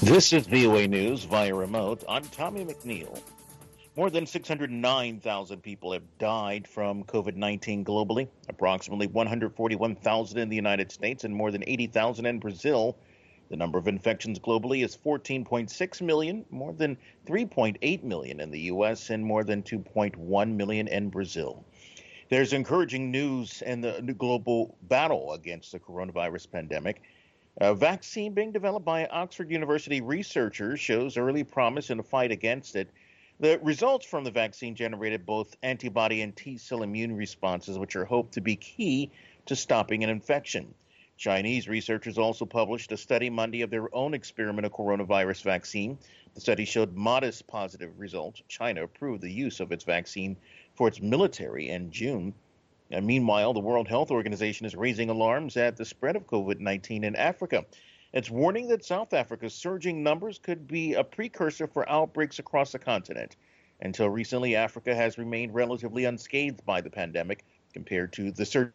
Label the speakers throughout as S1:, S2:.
S1: This is VOA News via remote. I'm Tommy McNeil. More than 609,000 people have died from COVID 19 globally, approximately 141,000 in the United States, and more than 80,000 in Brazil. The number of infections globally is 14.6 million, more than 3.8 million in the U.S., and more than 2.1 million in Brazil. There's encouraging news in the global battle against the coronavirus pandemic. A vaccine being developed by Oxford University researchers shows early promise in the fight against it. The results from the vaccine generated both antibody and T cell immune responses, which are hoped to be key to stopping an infection. Chinese researchers also published a study Monday of their own experimental coronavirus vaccine. The study showed modest positive results. China approved the use of its vaccine for its military in June. And meanwhile, the World Health Organization is raising alarms at the spread of COVID-19 in Africa. It's warning that South Africa's surging numbers could be a precursor for outbreaks across the continent. Until recently, Africa has remained relatively unscathed by the pandemic compared to the surge.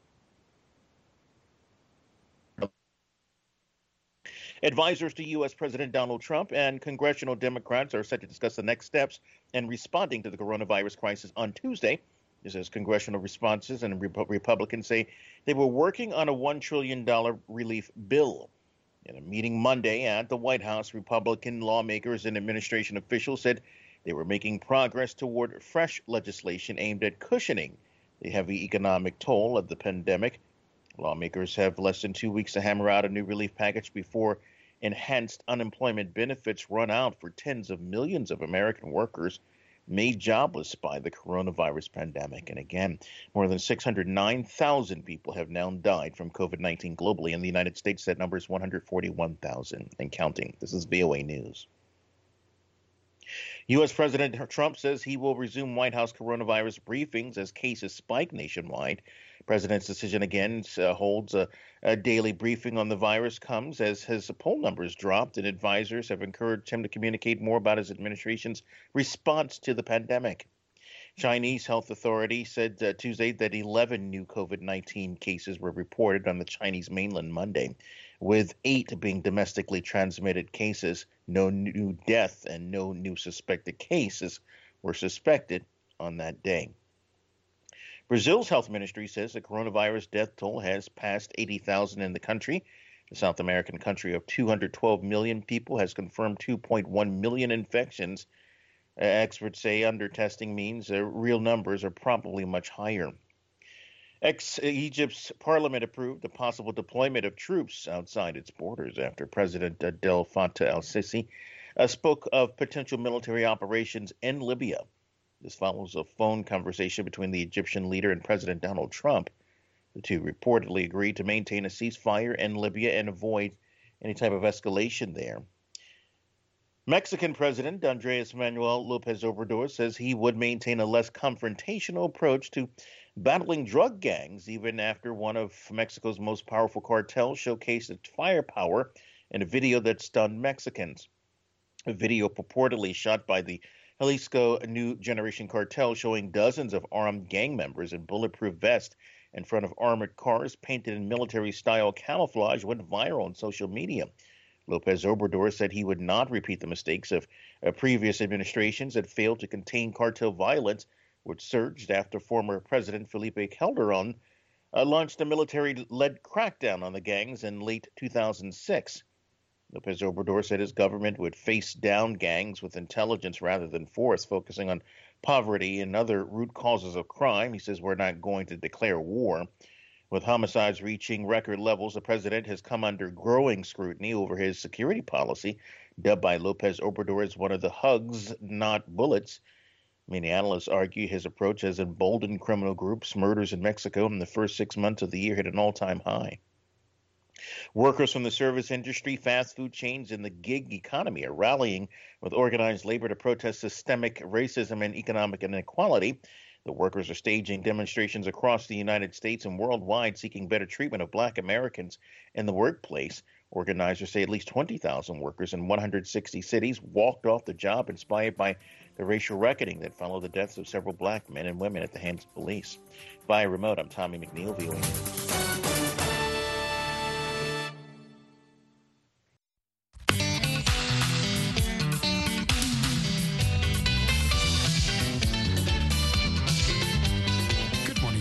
S1: Advisors to U.S. President Donald Trump and congressional Democrats are set to discuss the next steps in responding to the coronavirus crisis on Tuesday. This is congressional responses, and Republicans say they were working on a $1 trillion relief bill. In a meeting Monday at the White House, Republican lawmakers and administration officials said they were making progress toward fresh legislation aimed at cushioning the heavy economic toll of the pandemic. Lawmakers have less than 2 weeks to hammer out a new relief package before enhanced unemployment benefits run out for tens of millions of American workers made jobless by the coronavirus pandemic. And again, more than 609,000 people have now died from COVID-19 globally. In the United States, that number is 141,000 and counting. This is VOA News. U.S. President Trump says he will resume White House coronavirus briefings as cases spike nationwide. President's decision again holds a daily briefing on the virus comes as his poll numbers dropped, and advisors have encouraged him to communicate more about his administration's response to the pandemic. Chinese health authorities said Tuesday that 11 new COVID-19 cases were reported on the Chinese mainland Monday, with 8 being domestically transmitted cases. No new death and no new suspected cases were suspected on that day. Brazil's health ministry says the coronavirus death toll has passed 80,000 in the country. The South American country of 212 million people has confirmed 2.1 million infections. Experts say under testing means real numbers are probably much higher. Egypt's parliament approved the possible deployment of troops outside its borders after President Abdel Fattah el-Sisi spoke of potential military operations in Libya. This follows a phone conversation between the Egyptian leader and President Donald Trump. The two reportedly agreed to maintain a ceasefire in Libya and avoid any type of escalation there. Mexican President Andrés Manuel López Obrador says he would maintain a less confrontational approach to battling drug gangs, even after one of Mexico's most powerful cartels showcased its firepower in a video that stunned Mexicans. A video purportedly shot by the Jalisco New Generation Cartel showing dozens of armed gang members in bulletproof vests in front of armored cars painted in military-style camouflage went viral on social media. López Obrador said he would not repeat the mistakes of previous administrations that failed to contain cartel violence, which surged after former President Felipe Calderón launched a military-led crackdown on the gangs in late 2006. López Obrador said his government would face down gangs with intelligence rather than force, focusing on poverty and other root causes of crime. He says we're not going to declare war. With homicides reaching record levels, the president has come under growing scrutiny over his security policy, dubbed by López Obrador as one of the hugs, not bullets. Many analysts argue his approach has emboldened criminal groups. Murders in Mexico in the first 6 months of the year hit an all-time high. Workers from the service industry, fast food chains, and the gig economy are rallying with organized labor to protest systemic racism and economic inequality. The workers are staging demonstrations across the United States and worldwide seeking better treatment of Black Americans in the workplace. Organizers say at least 20,000 workers in 160 cities walked off the job, inspired by the racial reckoning that followed the deaths of several Black men and women at the hands of police. Via remote, I'm Tommy McNeil, VOA News.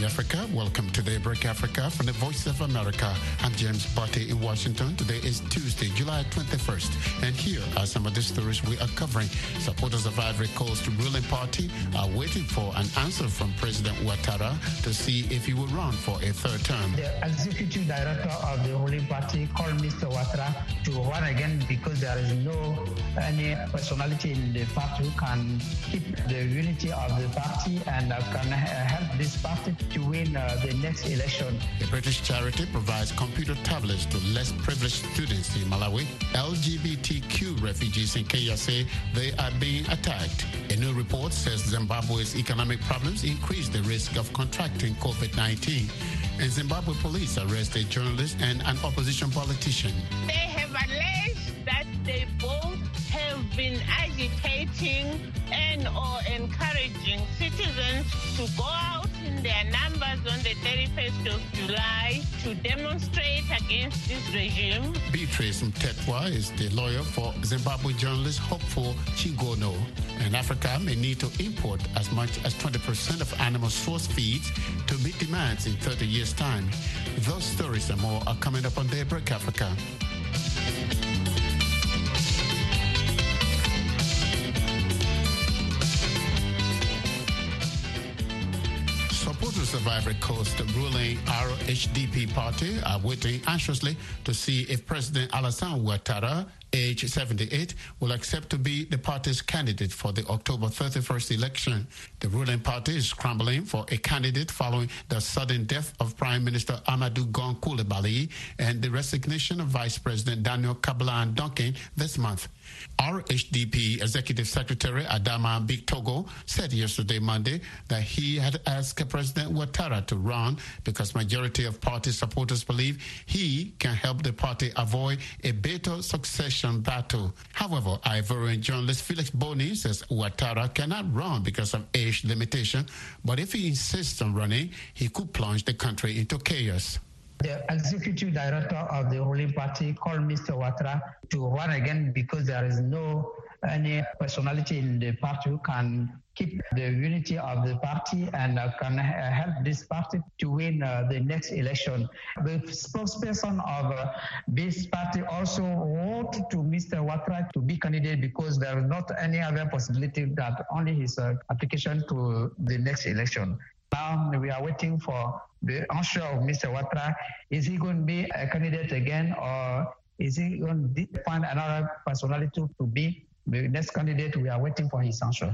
S2: Africa. Welcome to Daybreak Africa from the Voice of America. I'm James Barty in Washington. Today is Tuesday, July 21st. And here are some of the stories we are covering. Supporters of Ivory Coast ruling party are waiting for an answer from President Ouattara to see if he will run for a third term.
S3: The executive director of the ruling party called Mr. Ouattara to run again because there is no any personality in the party who can keep the unity of the party and can help this party to win the next election.
S2: The British charity provides computer tablets to less privileged students in Malawi. LGBTQ refugees in Kenya say they are being attacked. A new report says Zimbabwe's economic problems increase the risk of contracting COVID-19. And Zimbabwe police arrest a journalist and an opposition politician.
S4: They have alleged that they both have been agitating and or encouraging citizens to go out in their numbers on the 31st of July to demonstrate against this regime.
S2: Beatrice Mtetwa is the lawyer for Zimbabwe journalist Hopeful Chingono. And Africa may need to import as much as 20% of animal source feeds to meet demands in 30 years' time. Those stories and more are coming up on Daybreak Africa. Supporters of Ivory Coast ruling RHDP party are waiting anxiously to see if President Alassane Ouattara, age 78, will accept to be the party's candidate for the October 31st election. The ruling party is scrambling for a candidate following the sudden death of Prime Minister Amadou Gon Coulibaly and the resignation of Vice President Daniel Kablan Duncan this month. RHDP Executive Secretary Adama Bictogo said yesterday, Monday, that he had asked President Ouattara to run because majority of party supporters believe he can help the party avoid a bitter succession battle. However, Ivorian journalist Felix Boni says Ouattara cannot run because of age limitation, but if he insists on running, he could plunge the country into chaos.
S3: The executive director of the ruling party called Mr. Ouattara to run again because there is no any personality in the party who can keep the unity of the party and can help this party to win the next election. The spokesperson of this party also wrote to Mr. Ouattara to be candidate because there is not any other possibility that only his application to the next election. Now we are waiting for the answer of Mr. Ouattara. Is he going to be a candidate again, or is he going to find another personality to be the next candidate? We are waiting for his answer.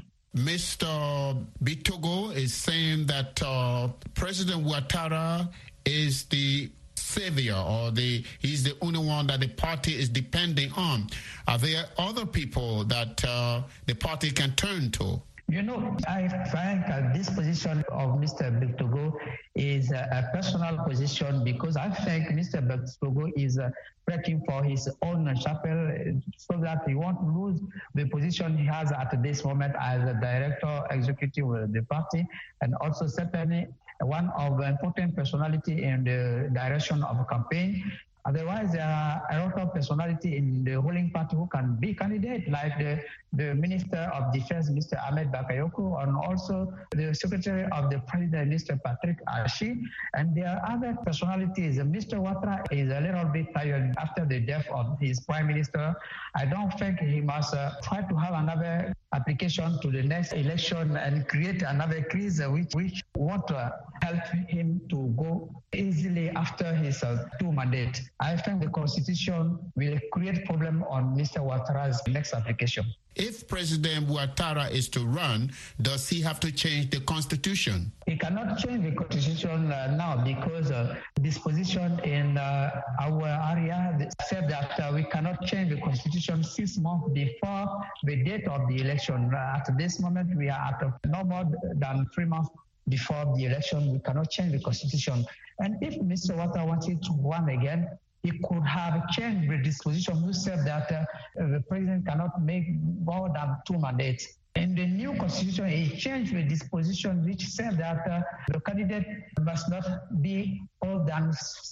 S2: Mr. Bitogo is saying that President Ouattara is the savior, or he's the only one that the party is depending on. Are there other people that the party can turn to?
S3: You know, I think this position of Mr. Bictogo is a personal position because I think Mr. Bictogo is fighting for his own chapel so that he won't lose the position he has at this moment as a director executive of the party, and also certainly one of the important personality in the direction of a campaign. Otherwise, there are a lot of personality in the ruling party who can be candidate, like the Minister of Defense, Mr. Ahmed Bakayoko, and also the Secretary of the President, Mr. Patrick Ashi. And there are other personalities. Mr. Ouattara is a little bit tired after the death of his Prime Minister. I don't think he must try to have another application to the next election and create another crisis which won't help him to go easily after his two mandates. I think the Constitution will create problem on Mr. Ouattara's next application.
S2: If President Ouattara is to run, does he have to change the Constitution?
S3: He cannot change the Constitution now because disposition in our area said that we cannot change the Constitution 6 months before the date of the election. At this moment, we are at no more than 3 months before the election. We cannot change the Constitution. And if Mr. Ouattara wanted to run again, he could have changed the disposition who said that the president cannot make more than 2 mandates. In the new constitution, he changed the disposition which said that the candidate must not be older than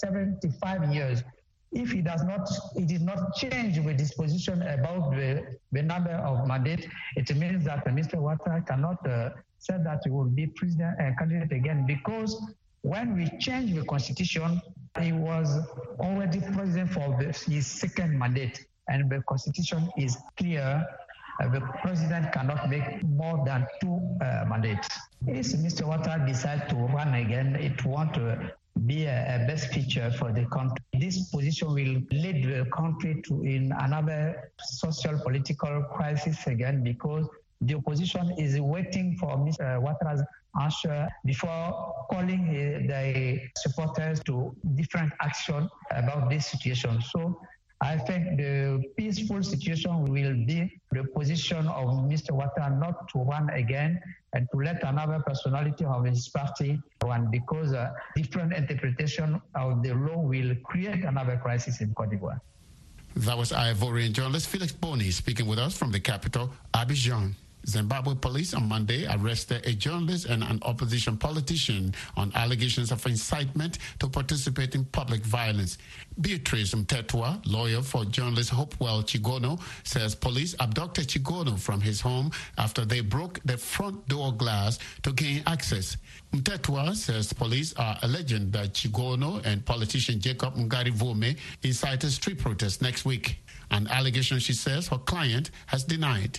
S3: 75 years. If he did not change the disposition about the number of mandates, it means that Mr. Ouattara cannot say that he will be president and candidate again because when we changed the constitution, he was already president for his second mandate, and the constitution is clear. The president cannot make more than 2 mandates. If Mr. Ouattara decides to run again, it won't be a best feature for the country. This position will lead the country to in another social political crisis again, because the opposition is waiting for Mr. Ouattara's answer before calling the supporters to different action about this situation. So I think the peaceful situation will be the position of Mr. Ouattara not to run again and to let another personality of his party run, because different interpretation of the law will create another crisis in Cote d'Ivoire.
S2: That was Ivorian journalist Felix Boni speaking with us from the capital, Abidjan. Zimbabwe police on Monday arrested a journalist and an opposition politician on allegations of incitement to participate in public violence. Beatrice Mtetwa, lawyer for journalist Hopewell Chigono, says police abducted Chigono from his home after they broke the front door glass to gain access. Mtetwa says police are alleging that Chigono and politician Jacob Ngari-Vome incited street protests next week, an allegation she says her client has denied.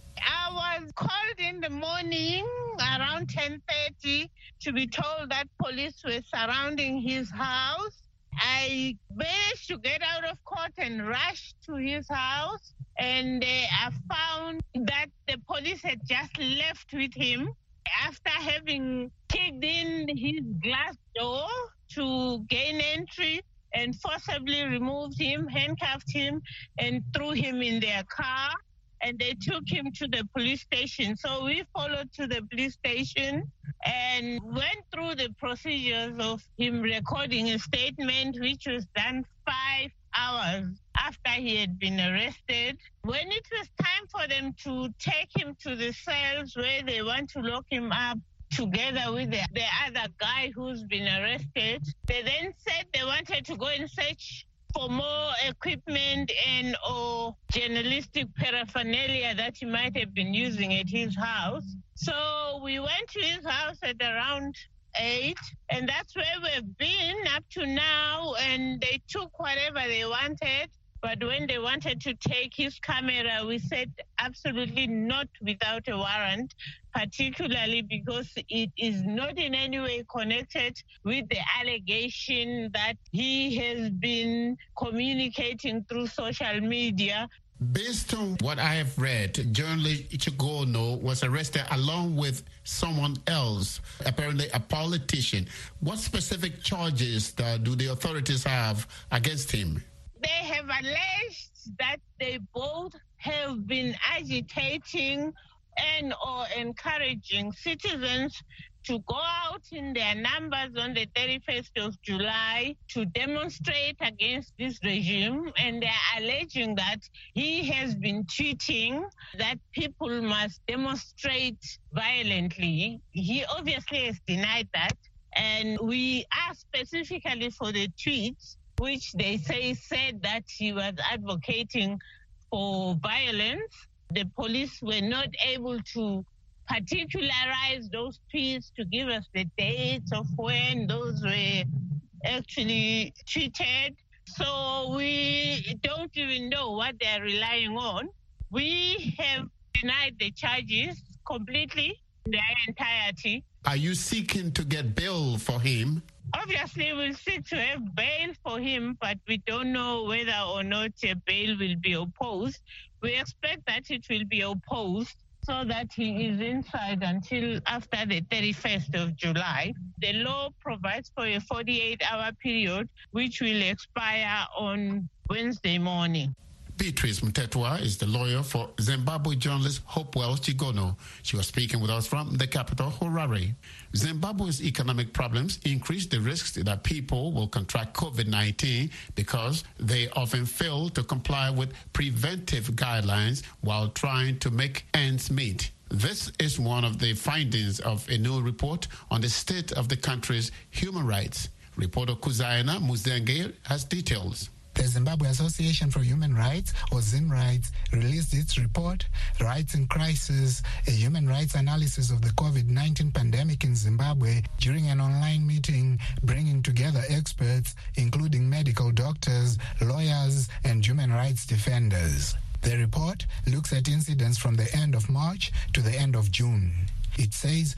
S4: I was called in the morning around 10:30 to be told that police were surrounding his house. I managed to get out of court and rushed to his house, and I found that the police had just left with him after having kicked in his glass door to gain entry and forcibly removed him, handcuffed him, and threw him in their car. And they took him to the police station. So we followed to the police station and went through the procedures of him recording a statement, which was done 5 hours after he had been arrested. When it was time for them to take him to the cells where they want to lock him up together with the other guy who's been arrested, they then said they wanted to go and search for more equipment and or journalistic paraphernalia that he might have been using at his house. So we went to his house at around 8, and that's where we've been up to now, and they took whatever they wanted. But when they wanted to take his camera, we said absolutely not without a warrant, particularly because it is not in any way connected with the allegation that he has been communicating through social media.
S2: Based on what I have read, journalist Chigono was arrested along with someone else, apparently a politician. What specific charges do the authorities have against him?
S4: They have alleged that they both have been agitating and or encouraging citizens to go out in their numbers on the 31st of July to demonstrate against this regime. And they're alleging that he has been tweeting that people must demonstrate violently. He obviously has denied that. And we asked specifically for the tweets, which they said that he was advocating for violence. The police were not able to particularize those tweets to give us the dates of when those were actually tweeted. So we don't even know what they're relying on. We have denied the charges completely, their entirety.
S2: Are you seeking to get bail for him?
S4: Obviously, we'll seek to have bail for him, but we don't know whether or not a bail will be opposed. We expect that it will be opposed so that he is inside until after the 31st of July. The law provides for a 48-hour period, which will expire on Wednesday morning.
S2: Beatrice Mtetwa is the lawyer for Zimbabwe journalist Hopewell Chigono. She was speaking with us from the capital, Harare. Zimbabwe's economic problems increase the risks that people will contract COVID-19 because they often fail to comply with preventive guidelines while trying to make ends meet. This is one of the findings of a new report on the state of the country's human rights. Reporter Kuzaina Muzenge has details. The Zimbabwe Association for Human Rights, or ZimRights, released its report, Rights in Crisis, a human rights analysis of the COVID-19 pandemic in Zimbabwe, during an online meeting bringing together experts, including medical doctors, lawyers, and human rights defenders. The report looks at incidents from the end of March to the end of June. It says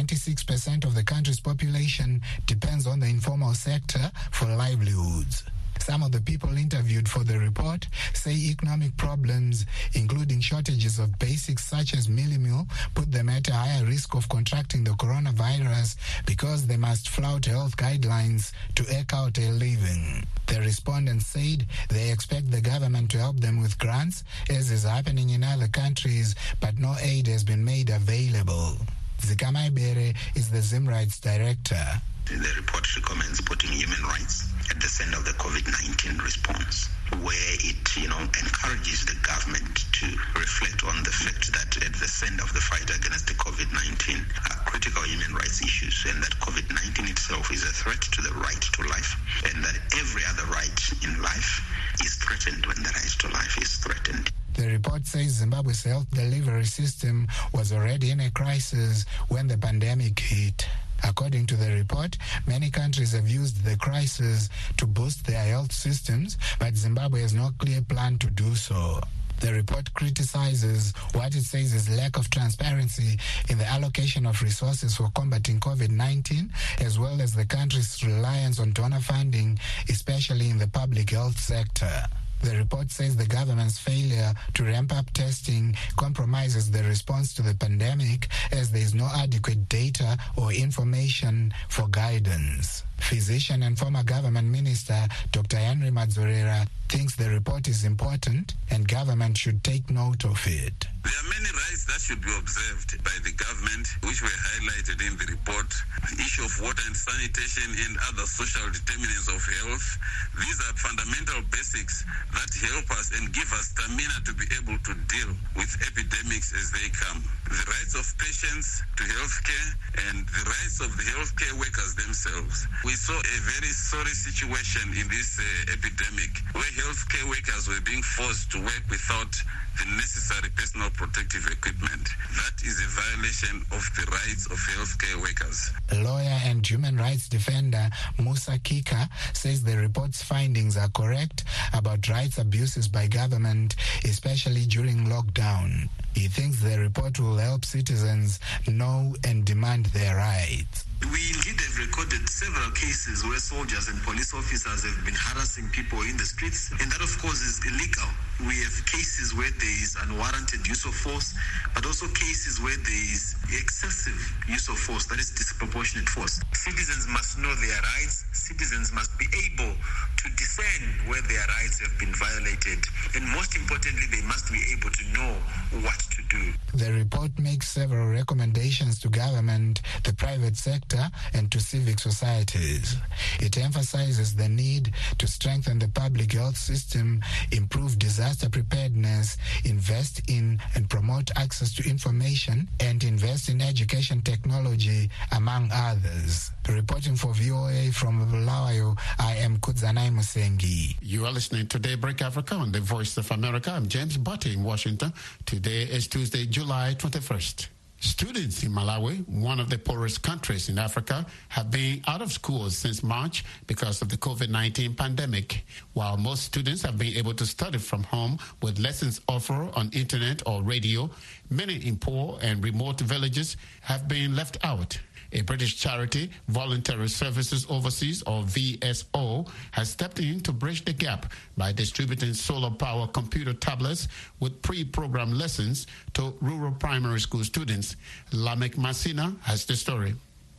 S2: 76% of the country's population depends on the informal sector for livelihoods. Some of the people interviewed for the report say economic problems, including shortages of basics such as meal, put them at a higher risk of contracting the coronavirus because they must flout health guidelines to eke out a living. The respondents said they expect the government to help them with grants, as is happening in other countries, but no aid has been made available. Zikamai Bere is the ZimRights director.
S5: The report recommends putting human rights at the center of the COVID-19 response, where it, encourages the government to reflect on the fact that at the center of the fight against the COVID-19 are critical human rights issues, and that COVID-19 itself is a threat to the right to life, and that every other right in life is threatened when the right to life is threatened.
S2: The report says Zimbabwe's health delivery system was already in a crisis when the pandemic hit. According to the report, many countries have used the crisis to boost their health systems, but Zimbabwe has no clear plan to do so. The report criticizes what it says is lack of transparency in the allocation of resources for combating COVID-19, as well as the country's reliance on donor funding, especially in the public health sector. The report says the government's failure to ramp up testing compromises the response to the pandemic, as there is no adequate data or information for guidance. Physician and former government minister Dr. Henry Madzorera thinks the report is important and government should take note of it.
S6: There are many rights that should be observed by the government, which were highlighted in the report. The issue of water and sanitation and other social determinants of health. These are fundamental basics that help us and give us stamina to be able to deal with epidemics as they come. The rights of patients to healthcare and the rights of the healthcare workers themselves. We saw a very sorry situation in this epidemic where healthcare workers were being forced to work without the necessary personal protective equipment. That is a violation of the rights of healthcare workers.
S2: Lawyer and human rights defender Musa Kika says the report's findings are correct about rights abuses by government, especially during lockdown. He thinks the report will help citizens know and demand their rights.
S7: We indeed have recorded several cases where soldiers and police officers have been harassing people in the streets, and that of course is illegal. We have cases where there is unwarranted use of force, but also cases where there is excessive use of force, that is disproportionate force. Citizens must know their rights. Citizens must be able to discern where their rights have been violated, and most importantly, they must be able to know what to do.
S2: The report makes several recommendations to government, the private sector, and to civic societies. It emphasizes the need to strengthen the public health system, improve disaster preparedness, invest in and promote access to information, and invest in education technology, among others. Reporting for VOA from Bulawayo, I am Kudzanai Musengi. You are listening to Daybreak Africa on the Voice of America. I'm James Butte in Washington. Today is Tuesday, July 21st. Students in Malawi, one of the poorest countries in Africa, have been out of school since March because of the COVID-19 pandemic. While most students have been able to study from home with lessons offered on internet or radio, many in poor and remote villages have been left out. A British charity, Voluntary Services Overseas, or VSO, has stepped in to bridge the gap by distributing solar power computer tablets with pre-programmed lessons to rural primary school students. Lamek Masina has the story.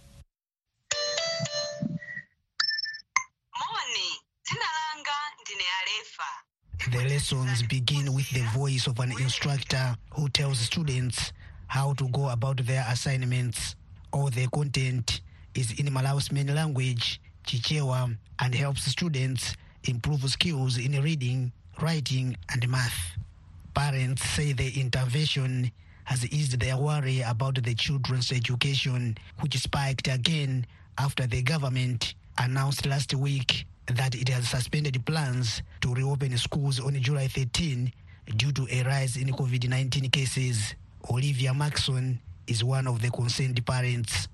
S8: The lessons begin with the voice of an instructor who tells students how to go about their assignments. All the content is in Malawi's main language, Chichewa, and helps students improve skills in reading, writing, and math. Parents say the intervention has eased their worry about the children's education, which spiked again after the government announced last week that it has suspended plans to reopen schools on July 13 due to a rise in COVID-19 cases. Olivia Maxson is one of the concerned parents.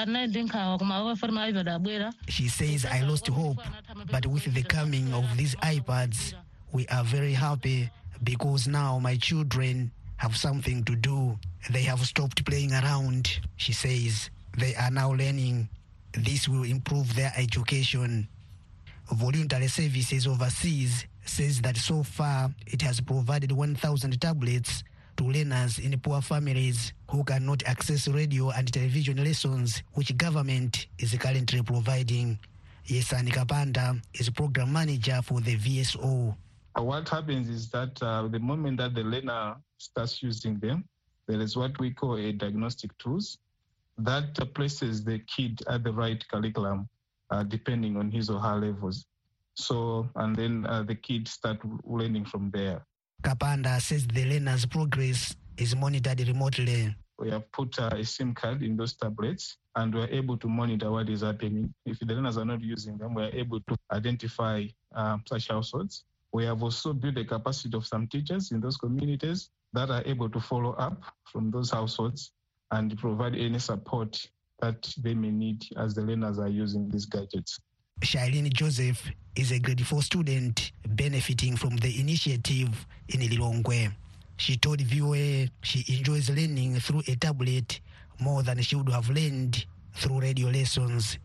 S8: She says, I lost hope, but with the coming of these iPads, we are very happy because now my children have something to do. They have stopped playing around, she says. They are now learning. This will improve their education. Voluntary Services Overseas says that so far it has provided 1,000 tablets to learners in poor families who cannot access radio and television lessons, which government is currently providing. Yesani Kapanda is program manager for the VSO.
S9: What happens is that the moment that the learner starts using them, there is what we call a diagnostic tools that places the kid at the right curriculum depending on his or her levels. So, and then the kids start learning from there.
S8: Kapanda says the learner's progress is monitored remotely.
S9: We have put a SIM card in those tablets and we're able to monitor what is happening. If the learners are not using them, we're able to identify such households. We have also built a capacity of some teachers in those communities that are able to follow up from those households and provide any support that they may need as the learners are using these gadgets.
S8: Shailene Joseph is a grade 4 student benefiting from the initiative in Lilongwe. She told VOA she enjoys learning through a tablet more than she would have learned through radio lessons.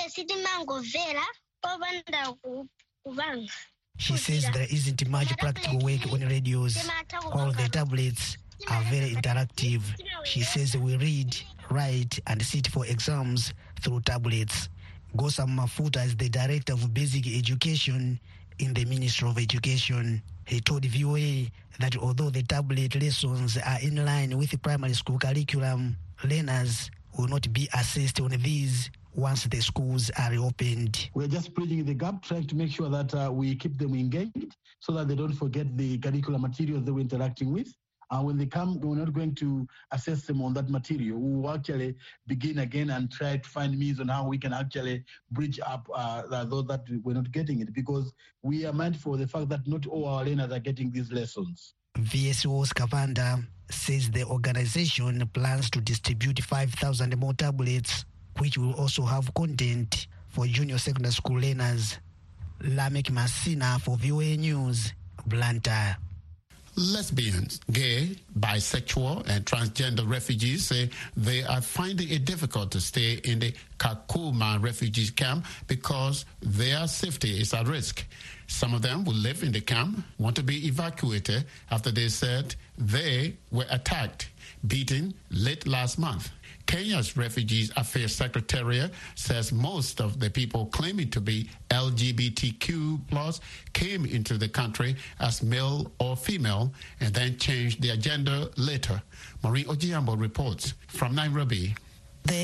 S8: She says there isn't much practical work on radios, while the tablets are very interactive. She says we read, write, and sit for exams through tablets. Gosam Mafuta is the Director of Basic Education in the Ministry of Education. He told VOA that although the tablet lessons are in line with the primary school curriculum, learners will not be assessed on these once the schools are reopened.
S10: We're just bridging the gap, trying to make sure that we keep them engaged so that they don't forget the curricular materials they were interacting with. And when they come, we're not going to assess them on that material. We will actually begin again and try to find means on how we can actually bridge up those that we're not getting it, because we are mindful of the fact that not all our learners are getting these lessons.
S8: VSO's Kavanda says the organization plans to distribute 5,000 more tablets, which will also have content for junior secondary school learners. Lamek Masina for VOA News, Blantyre.
S2: Lesbians, gay, bisexual, and transgender refugees say they are finding it difficult to stay in the Kakuma refugee camp because their safety is at risk. Some of them who live in the camp want to be evacuated after they said they were attacked, beaten late last month. Kenya's Refugees Affairs Secretariat says most of the people claiming to be LGBTQ+ came into the country as male or female and then changed their gender later. Maureen Ojiambo reports from Nairobi.
S11: The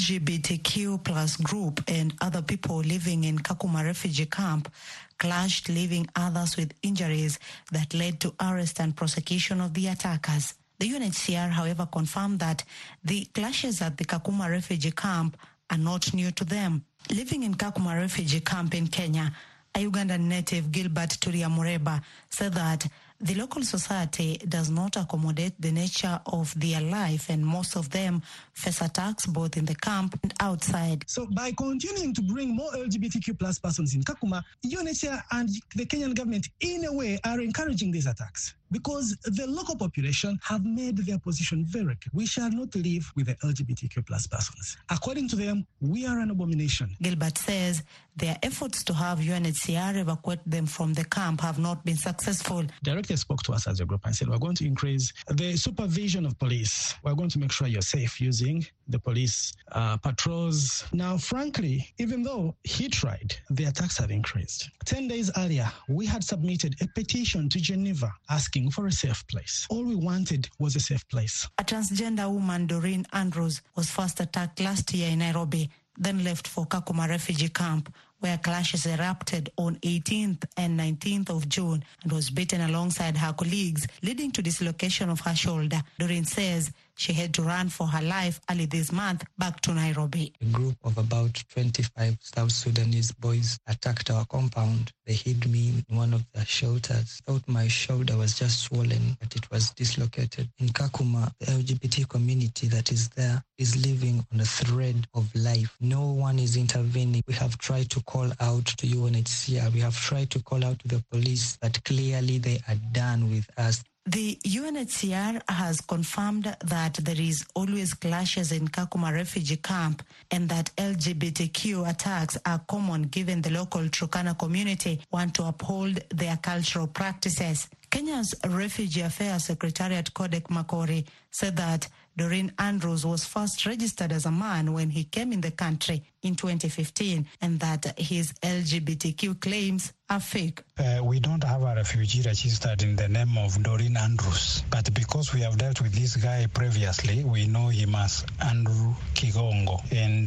S11: LGBTQ+ group and other people living in Kakuma refugee camp clashed, leaving others with injuries that led to arrest and prosecution of the attackers. The UNHCR, however, confirmed that the clashes at the Kakuma refugee camp are not new to them. Living in Kakuma refugee camp in Kenya, a Ugandan native, Gilbert Turia Mureba, said that the local society does not accommodate the nature of their life, and most of them face attacks both in the camp and outside.
S12: So by continuing to bring more LGBTQ+ persons in Kakuma, UNHCR and the Kenyan government, in a way, are encouraging these attacks, because the local population have made their position very clear. We shall not live with the LGBTQ+ persons. According to them, we are an abomination.
S11: Gilbert says their efforts to have UNHCR evacuate them from the camp have not been successful.
S12: Directors spoke to us as a group and said, we're going to increase the supervision of police. We're going to make sure you're safe using the police patrols. Now, frankly, even though he tried, the attacks have increased. 10 days earlier, we had submitted a petition to Geneva asking for a safe place. All we wanted was a safe place.
S11: A transgender woman, Doreen Andrews, was first attacked last year in Nairobi, then left for Kakuma refugee camp, where clashes erupted on 18th and 19th of June and was beaten alongside her colleagues, leading to dislocation of her shoulder. Doreen says she had to run for her life early this month back to Nairobi.
S13: A group of about 25 South Sudanese boys attacked our compound. They hid me in one of the shelters. I thought my shoulder was just swollen, but it was dislocated. In Kakuma, the LGBT community that is there is living on a thread of life. No one is intervening. We have tried to call out to UNHCR. We have tried to call out to the police, but clearly they are done with us.
S11: The UNHCR has confirmed that there is always clashes in Kakuma refugee camp and that LGBTQ attacks are common given the local Turkana community want to uphold their cultural practices. Kenya's Refugee Affairs Secretariat Kodek Makori said that Doreen Andrews was first registered as a man when he came in the country in 2015 and that his LGBTQ claims are fake.
S14: We don't have a refugee registered in the name of Doreen Andrews, but because we have dealt with this guy previously, we know him as Andrew Kigongo, and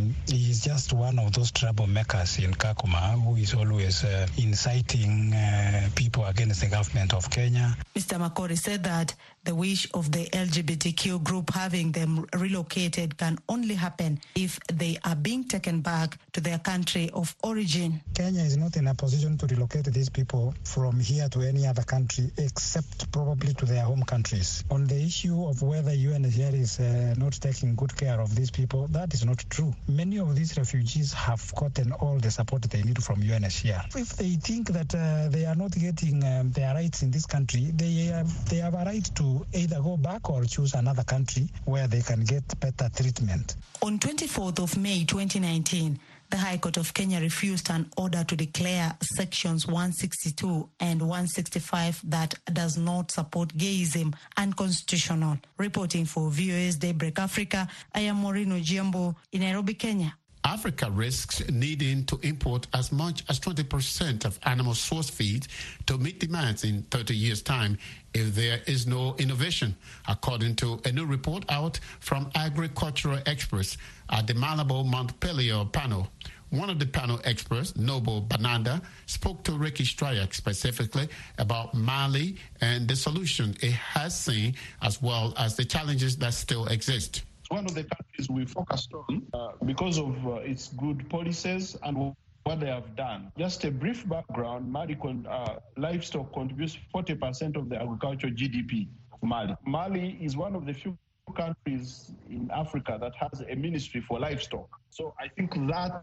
S14: he is just one of those troublemakers in Kakuma who is always inciting people against the government of Kenya.
S11: Mr. Makori said that the wish of the LGBTQ group having them relocated can only happen if they are being taken back to their country of origin.
S14: Kenya is not in a position to relocate these people from here to any other country except probably to their home countries. On the issue of whether UNHCR is not taking good care of these people, that is not true. Many of these refugees have gotten all the support they need from UNHCR. If they think that they are not getting their rights in this country, they have a right to either go back or choose another country where they can get better treatment.
S11: On 24th of May 2019, the High Court of Kenya refused an order to declare sections 162 and 165 that does not support gayism unconstitutional. Reporting for VOA's Daybreak Africa, I am Maureen Ojiambo in Nairobi, Kenya.
S2: Africa risks needing to import as much as 20% of animal source feed to meet demands in 30 years' time if there is no innovation, according to a new report out from agricultural experts at the Malabo Montpelier panel. One of the panel experts, Noble Bananda, spoke to Ricky Stryak specifically about Mali and the solution it has seen, as well as the challenges that still exist.
S9: One of the countries we focused on because of its good policies and what they have done. Just a brief background, Mali livestock contributes 40% of the agricultural GDP of Mali. Mali is one of the few countries in Africa that has a ministry for livestock. So I think that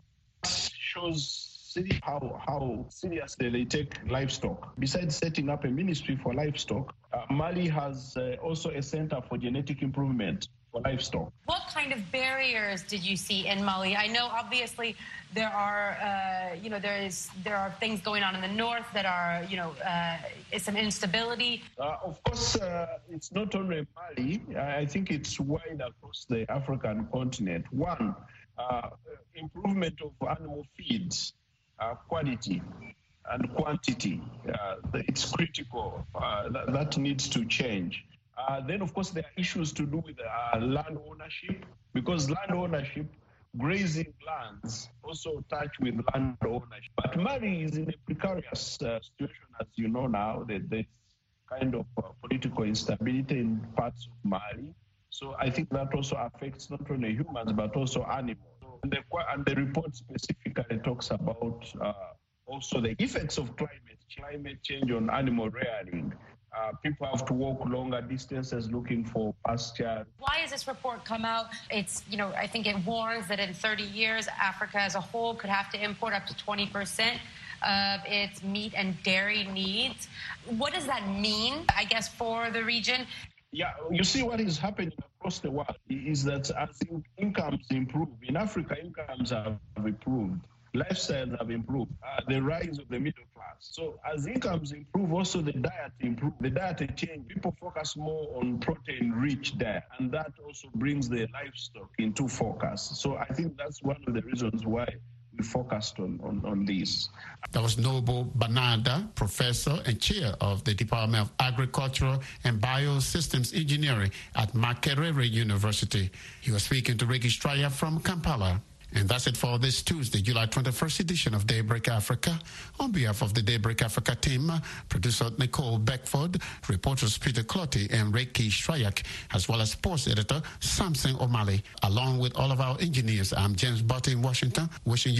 S9: shows how seriously they take livestock. Besides setting up a ministry for livestock, Mali has also a center for genetic improvement for livestock.
S15: What kind of barriers did you see in Mali? I know obviously there are, there are things going on in the north that are, some instability.
S9: Of course, it's not only Mali. I think it's wide across the African continent. One, improvement of animal feeds, quality and quantity. It's critical. That needs to change. Then, of course, there are issues to do with land ownership, because land ownership, grazing lands also touch with land ownership. But Mali is in a precarious situation, as you know now. There's kind of political instability in parts of Mali. So I think that also affects not only humans, but also animals. And the report specifically talks about also the effects of climate change on animal rearing. People have to walk longer distances looking for pasture.
S15: Why has this report come out? It's, I think it warns that in 30 years, Africa as a whole could have to import up to 20% of its meat and dairy needs. What does that mean, I guess, for the region?
S9: Yeah, you see what is happening across the world is that as incomes improve, in Africa, incomes have improved. Lifestyles have improved, the rise of the middle class. So as incomes improve, also the diet improves. The diet change. People focus more on protein-rich diet, and that also brings the livestock into focus. So I think that's one of the reasons why we focused on this.
S2: That was Noble Bananda, professor and chair of the Department of Agricultural and Biosystems Engineering at Makerere University. He was speaking to Ricky Straya from Kampala. And that's it for this Tuesday, July 21st edition of Daybreak Africa. On behalf of the Daybreak Africa team, producer Nicole Beckford, reporters Peter Clotty and Reiki Shrayak, as well as sports editor Samson O'Malley, along with all of our engineers, I'm James Butte in Washington, wishing you